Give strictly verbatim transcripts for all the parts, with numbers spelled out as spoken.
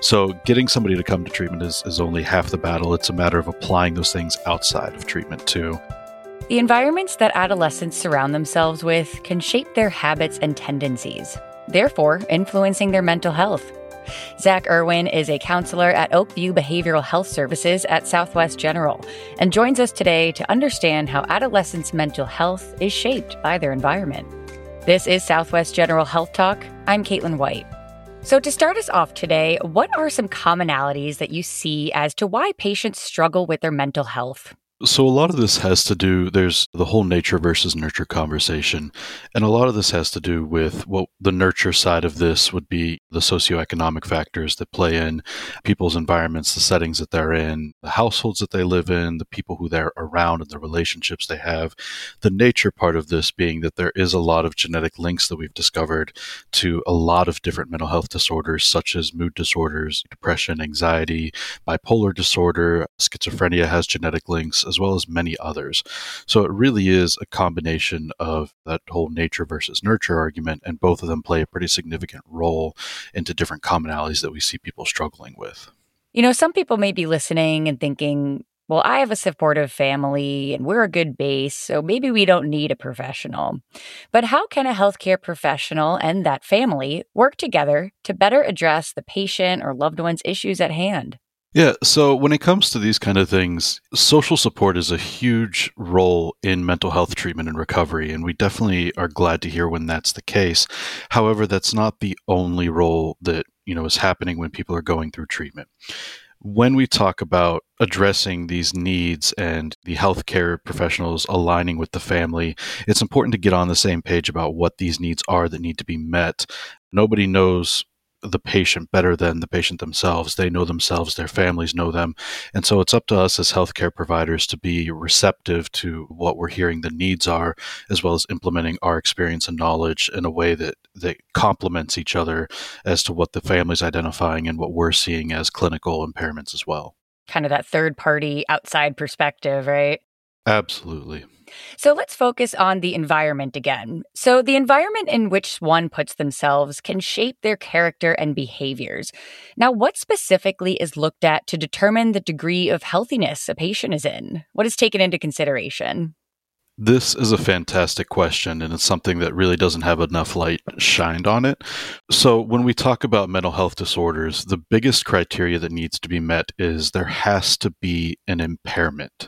So getting somebody to come to treatment is, is only half the battle. It's a matter of applying those things outside of treatment too. The environments that adolescents surround themselves with can shape their habits and tendencies, therefore influencing their mental health. Zach Irwin is a counselor at Oakview Behavioral Health Services at Southwest General and joins us today to understand how adolescents' mental health is shaped by their environment. This is Southwest General Health Talk. I'm Caitlin White. So to start us off today, what are some commonalities that you see as to why patients struggle with their mental health? So a lot of this has to do, there's the whole nature versus nurture conversation. And a lot of this has to do with what the nurture side of this would be the socioeconomic factors that play in people's environments, the settings that they're in, the households that they live in, the people who they're around and the relationships they have. The nature part of this being that there is a lot of genetic links that we've discovered to a lot of different mental health disorders, such as mood disorders, depression, anxiety, bipolar disorder, schizophrenia has genetic links, as well as many others. So it really is a combination of that whole nature versus nurture argument, and both of them play a pretty significant role into different commonalities that we see people struggling with. You know, some people may be listening and thinking, well, I have a supportive family and we're a good base, so maybe we don't need a professional. But how can a healthcare professional and that family work together to better address the patient or loved one's issues at hand? Yeah, so when it comes to these kind of things, social support is a huge role in mental health treatment and recovery, and we definitely are glad to hear when that's the case. However, that's not the only role that, you know, is happening when people are going through treatment. When we talk about addressing these needs and the healthcare professionals aligning with the family, it's important to get on the same page about what these needs are that need to be met. Nobody knows the patient better than the patient themselves. They know themselves, their families know them. And so it's up to us as healthcare providers to be receptive to what we're hearing the needs are, as well as implementing our experience and knowledge in a way that, that complements each other as to what the family's identifying and what we're seeing as clinical impairments as well. Kind of that third party outside perspective, right? Absolutely. So let's focus on the environment again. So the environment in which one puts themselves can shape their character and behaviors. Now, what specifically is looked at to determine the degree of healthiness a patient is in? What is taken into consideration? This is a fantastic question, and it's something that really doesn't have enough light shined on it. So when we talk about mental health disorders, the biggest criteria that needs to be met is there has to be an impairment.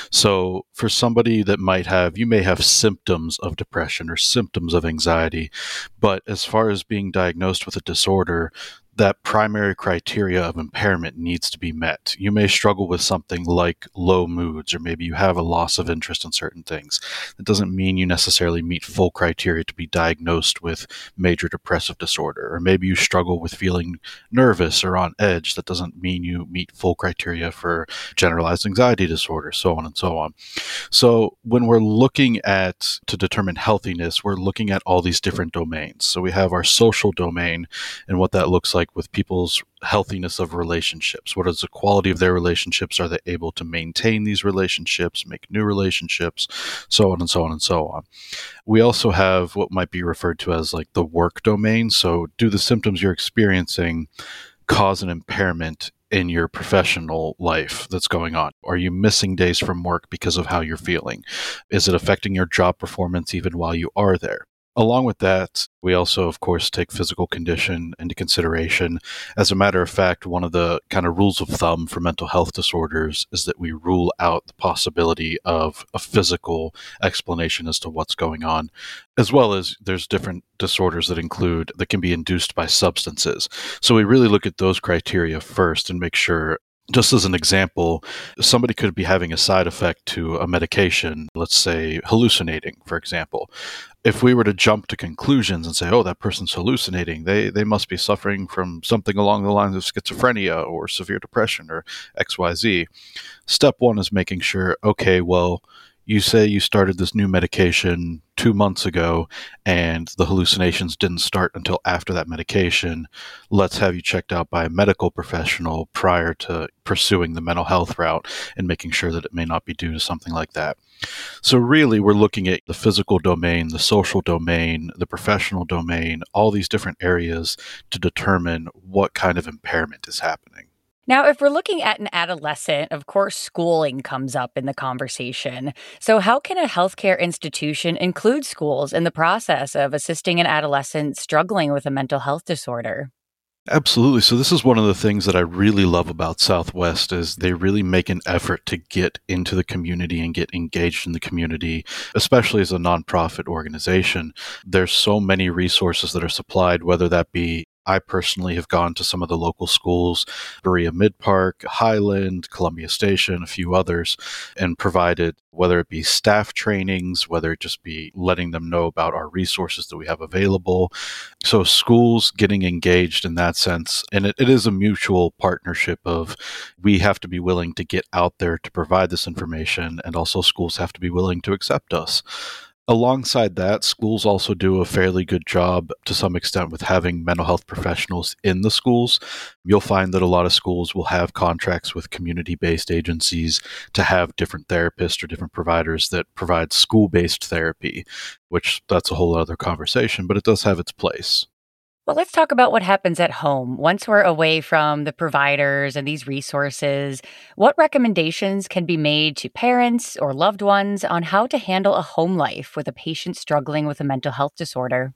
So for somebody that might have, you may have symptoms of depression or symptoms of anxiety, but as far as being diagnosed with a disorder, that primary criteria of impairment needs to be met. You may struggle with something like low moods, or maybe you have a loss of interest in certain things. That doesn't mean you necessarily meet full criteria to be diagnosed with major depressive disorder. Or maybe you struggle with feeling nervous or on edge. That doesn't mean you meet full criteria for generalized anxiety disorder, so on and so on. So when we're looking at, to determine healthiness, we're looking at all these different domains. So we have our social domain and what that looks like with people's healthiness of relationships. What is the quality of their relationships? Are they able to maintain these relationships, make new relationships, so on and so on and so on. We also have what might be referred to as like the work domain. So do the symptoms you're experiencing cause an impairment in your professional life that's going on? Are you missing days from work because of how you're feeling? Is it affecting your job performance even while you are there? Along with that, we also, of course, take physical condition into consideration. As a matter of fact, one of the kind of rules of thumb for mental health disorders is that we rule out the possibility of a physical explanation as to what's going on, as well as there's different disorders that include, that can be induced by substances. So we really look at those criteria first and make sure. Just as an example, somebody could be having a side effect to a medication, let's say hallucinating, for example. If we were to jump to conclusions and say, oh, that person's hallucinating, they, they must be suffering from something along the lines of schizophrenia or severe depression or X Y Z. Step one is making sure, okay, well, You say you started this new medication two months ago and the hallucinations didn't start until after that medication. Let's have you checked out by a medical professional prior to pursuing the mental health route and making sure that it may not be due to something like that. So really, we're looking at the physical domain, the social domain, the professional domain, all these different areas to determine what kind of impairment is happening. Now, if we're looking at an adolescent, of course, schooling comes up in the conversation. So how can a healthcare institution include schools in the process of assisting an adolescent struggling with a mental health disorder? Absolutely. So this is one of the things that I really love about Southwest is they really make an effort to get into the community and get engaged in the community, especially as a nonprofit organization. There's so many resources that are supplied, whether that be I personally have gone to some of the local schools, Berea Mid Park, Highland, Columbia Station, a few others, and provided whether it be staff trainings, whether it just be letting them know about our resources that we have available. So schools getting engaged in that sense, and it, it is a mutual partnership of we have to be willing to get out there to provide this information, and also schools have to be willing to accept us. Alongside that, schools also do a fairly good job to some extent with having mental health professionals in the schools. You'll find that a lot of schools will have contracts with community-based agencies to have different therapists or different providers that provide school-based therapy, which that's a whole other conversation, but it does have its place. Well, let's talk about what happens at home. Once we're away from the providers and these resources, what recommendations can be made to parents or loved ones on how to handle a home life with a patient struggling with a mental health disorder?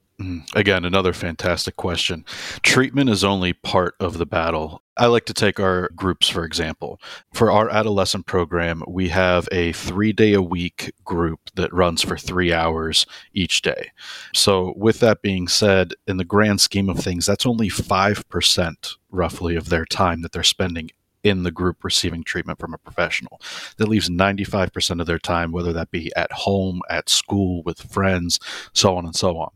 Again, another fantastic question. Treatment is only part of the battle. I like to take our groups, for example. For our adolescent program, we have a three-day-a-week group that runs for three hours each day. So with that being said, in the grand scheme of things, that's only five percent roughly of their time that they're spending in the group receiving treatment from a professional. That leaves ninety-five percent of their time, whether that be at home, at school, with friends, so on and so on.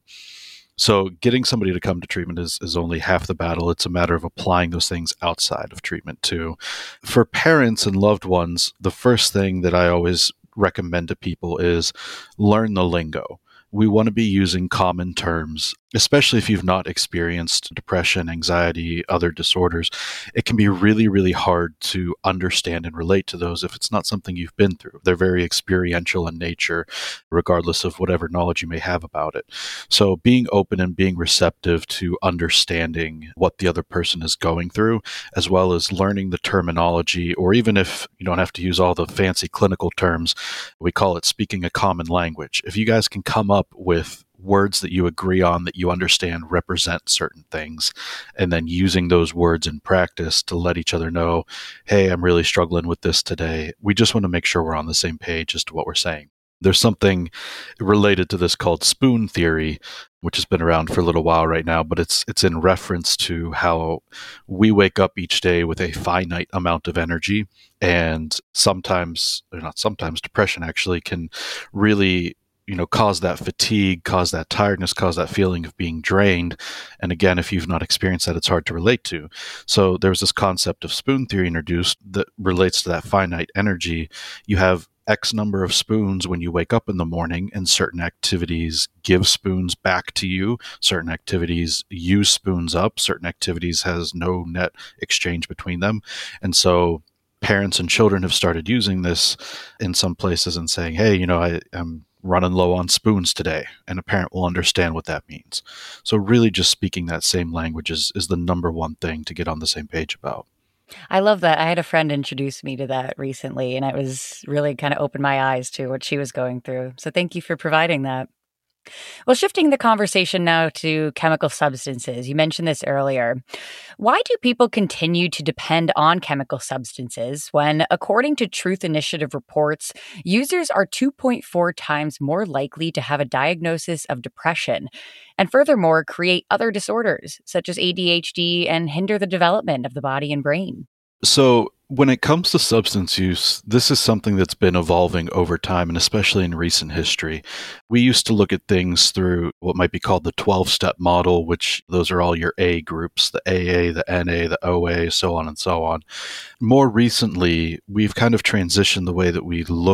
So getting somebody to come to treatment is, is only half the battle. It's a matter of applying those things outside of treatment too. For parents and loved ones, the first thing that I always recommend to people is learn the lingo. We want to be using common terms, especially if you've not experienced depression, anxiety, other disorders. It can be really, really hard to understand and relate to those if it's not something you've been through. They're very experiential in nature, regardless of whatever knowledge you may have about it. So being open and being receptive to understanding what the other person is going through, as well as learning the terminology, or even if you don't have to use all the fancy clinical terms, we call it speaking a common language. If you guys can come up with words that you agree on, that you understand represent certain things, and then using those words in practice to let each other know, hey, I'm really struggling with this today. We just want to make sure we're on the same page as to what we're saying. There's something related to this called spoon theory, which has been around for a little while right now, but it's it's in reference to how we wake up each day with a finite amount of energy, and sometimes, or not sometimes, depression actually can really you know, cause that fatigue, cause that tiredness, cause that feeling of being drained. And again, if you've not experienced that, it's hard to relate to. So there's this concept of spoon theory introduced that relates to that finite energy. You have X number of spoons when you wake up in the morning, and certain activities give spoons back to you. Certain activities use spoons up. Certain activities has no net exchange between them. And so parents and children have started using this in some places and saying, hey, you know, I, I'm running low on spoons today, and a parent will understand what that means. So really just speaking that same language is, is the number one thing to get on the same page about. I love that. I had a friend introduce me to that recently, and it was really kind of opened my eyes to what she was going through. So thank you for providing that. Well, shifting the conversation now to chemical substances. You mentioned this earlier. Why do people continue to depend on chemical substances when, according to Truth Initiative reports, users are two point four times more likely to have a diagnosis of depression, and furthermore create other disorders such as A D H D and hinder the development of the body and brain? So when it comes to substance use, this is something that's been evolving over time, and especially in recent history. We used to look at things through what might be called the twelve-step model, which those are all your A groups, the A A, the N A, the O A, so on and so on. More recently, we've kind of transitioned the way that we looked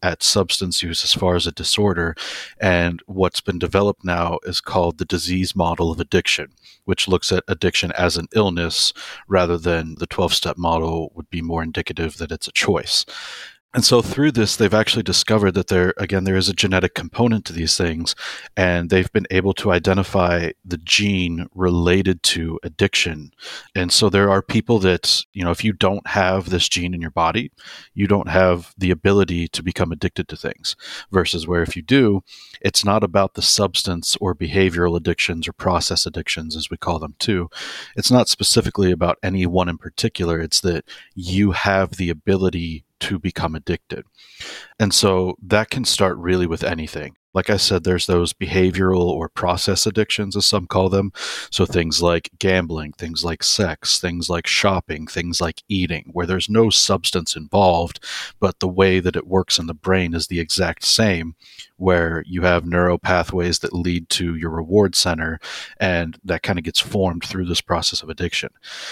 at substance use as far as a disorder. And what's been developed now is called the disease model of addiction, which looks at addiction as an illness rather than the twelve-step model would be more indicative that it's a choice. And so through this, they've actually discovered that there, again, there is a genetic component to these things, and they've been able to identify the gene related to addiction. And so there are people that, you know, if you don't have this gene in your body, you don't have the ability to become addicted to things, versus where if you do, it's not about the substance or behavioral addictions or process addictions, as we call them too. It's not specifically about any one in particular. It's that you have the ability to become addicted. And so that can start really with anything. Like I said, there's those behavioral or process addictions, as some call them. So things like gambling, things like sex, things like shopping, things like eating, where there's no substance involved, but the way that it works in the brain is the exact same, where you have neural pathways that lead to your reward center, and that kind of gets formed through this process of addiction.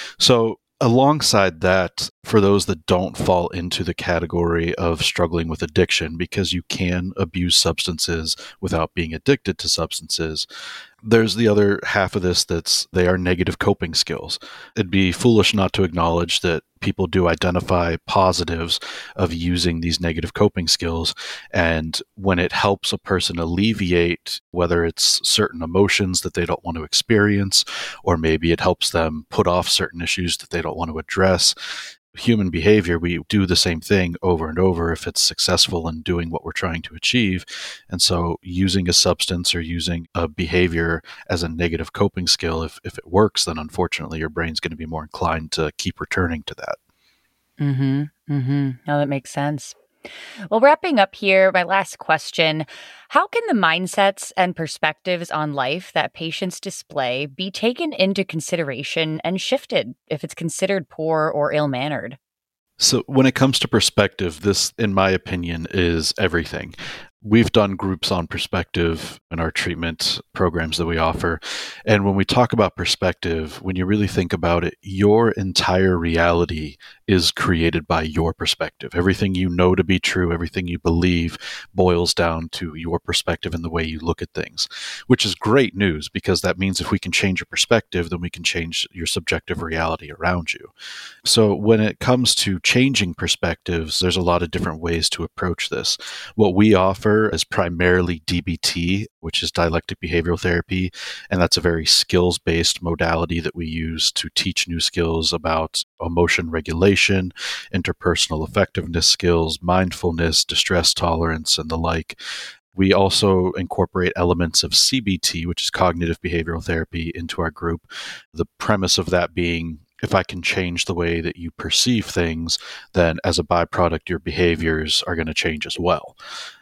So alongside that, for those that don't fall into the category of struggling with addiction, because you can abuse substances without being addicted to substances, there's the other half of this that's they are negative coping skills. It'd be foolish not to acknowledge that people do identify positives of using these negative coping skills. And when it helps a person alleviate, whether it's certain emotions that they don't want to experience, or maybe it helps them put off certain issues that they don't want to address, human behavior, we do the same thing over and over if it's successful in doing what we're trying to achieve. And so using a substance or using a behavior as a negative coping skill, if, if it works, then unfortunately your brain's going to be more inclined to keep returning to that. Mm-hmm. Mm-hmm. No, that makes sense. Well, wrapping up here, my last question: how can the mindsets and perspectives on life that patients display be taken into consideration and shifted if it's considered poor or ill-mannered? So when it comes to perspective, this, in my opinion, is everything. We've done groups on perspective in our treatment programs that we offer. And when we talk about perspective, when you really think about it, your entire reality is created by your perspective. Everything you know to be true, everything you believe boils down to your perspective and the way you look at things, which is great news, because that means if we can change your perspective, then we can change your subjective reality around you. So when it comes to changing perspectives, there's a lot of different ways to approach this. What we offer is primarily D B T, which is dialectic behavioral therapy, and that's a very skills-based modality that we use to teach new skills about emotion regulation, interpersonal effectiveness skills, mindfulness, distress tolerance, and the like. We also incorporate elements of C B T, which is cognitive behavioral therapy, into our group. The premise of that being, if I can change the way that you perceive things, then as a byproduct, your behaviors are going to change as well.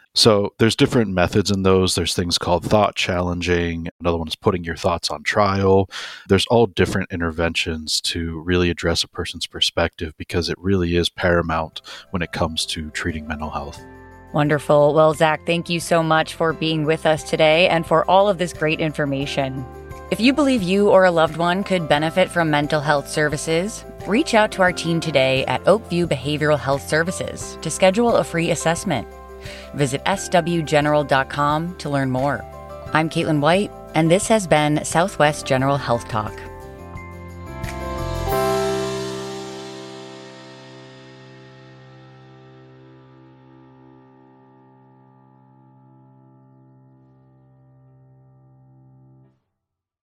So there's different methods in those. There's things called thought challenging. Another one is putting your thoughts on trial. There's all different interventions to really address a person's perspective, because it really is paramount when it comes to treating mental health. Wonderful. Well, Zach, thank you so much for being with us today and for all of this great information. If you believe you or a loved one could benefit from mental health services, reach out to our team today at Oakview Behavioral Health Services to schedule a free assessment. Visit s w general dot com to learn more. I'm Caitlin White, and this has been Southwest General Health Talk.